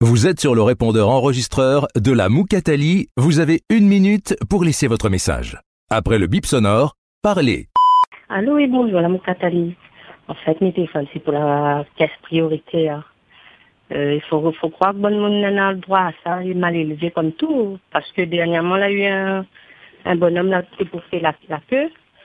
Vous êtes sur le répondeur enregistreur de la Moukatali. Vous avez 1 minute pour laisser votre message. Après le bip sonore, parlez. Allô et bonjour, la Moukatali. En fait, mes téléphones, c'est pour la caisse prioritaire. Il faut croire que bon monde n'a le droit à ça, il est mal élevé comme tout. Parce que dernièrement, il y a eu un bonhomme là qui pour faire la queue.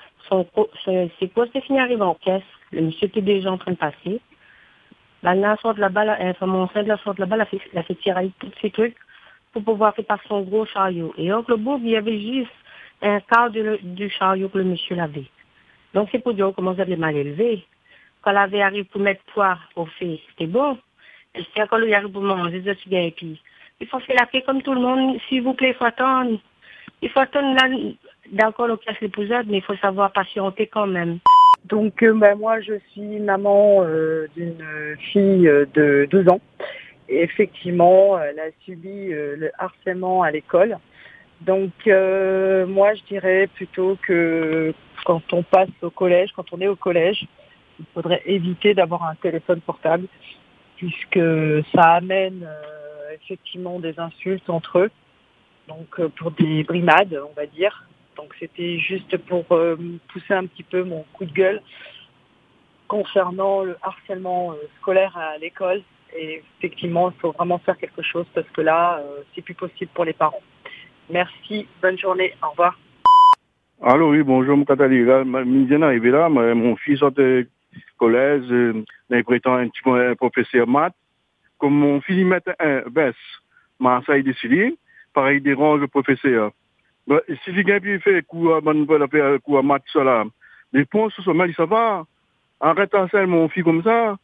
Ses courses, c'est fini arrivé en caisse. Le monsieur était déjà en train de passer. Là, sort de là-bas, mon frère sort de là-bas, la fait tirer tous ces trucs pour pouvoir faire passer son gros chariot. Et donc, le bourg, il y avait juste un quart du chariot que le monsieur l'avait. Donc, c'est pour dire comment vous avez mal élevé. Quand il avait arrivé pour mettre poids au fait, c'était bon. Et c'est quand il arrive pour manger, et puis, il faut faire la paix comme tout le monde. S'il vous plaît, il faut attendre. Il faut attendre là, d'accord, le casse l'épousade, mais il faut savoir patienter quand même. Donc moi je suis maman d'une fille de 12 ans et effectivement elle a subi le harcèlement à l'école. Donc moi je dirais plutôt que quand on passe au collège, quand on est au collège, il faudrait éviter d'avoir un téléphone portable puisque ça amène effectivement des insultes entre eux, donc pour des brimades on va dire. Donc c'était juste pour pousser un petit peu mon coup de gueule concernant le harcèlement scolaire à l'école. Et effectivement, il faut vraiment faire quelque chose parce que là, c'est plus possible pour les parents. Merci, bonne journée, au revoir. Allô, oui, bonjour, Moukatali. Là, je arrivé là, mon fils sort de collège, il prétend un petit peu un professeur maths. Comme mon fils met un baisse, ça il décide, pareil, il dérange le professeur. Si quelqu'un peut faire coup à maths, ça là, les points sur ce mal, ça va. Arrête à ça, mon fils comme ça.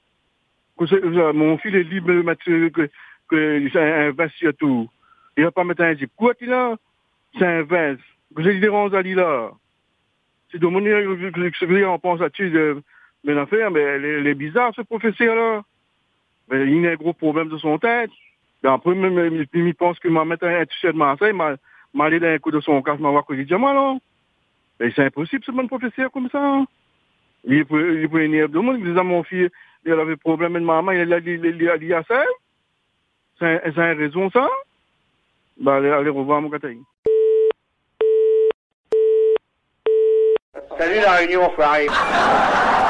Mon fils est libre de mettre que c'est un veste sur tout. Il va pas mettre un zip. Quoi qu'il a? C'est un veste. Que j'ai dérange à lui là. C'est de mon que on pense là-dessus, mais l'affaire, mais elle est bizarre, ce professeur-là. Mais il a un gros problème de son tête. Et après, même, il pense qu'il m'a mettre un t-shirt de Marseille, m'a allé d'un coup de son casque, m'a voir que j'ai dit, moi, non. Mais c'est impossible, ce bon professeur comme ça. Il peut venir de monde, il disait à mon fils, il avait problème avec maman, il a dit à ça. C'est une raison, ça. Bah, allez revoir mon Catherine. Salut la réunion, enfoiré.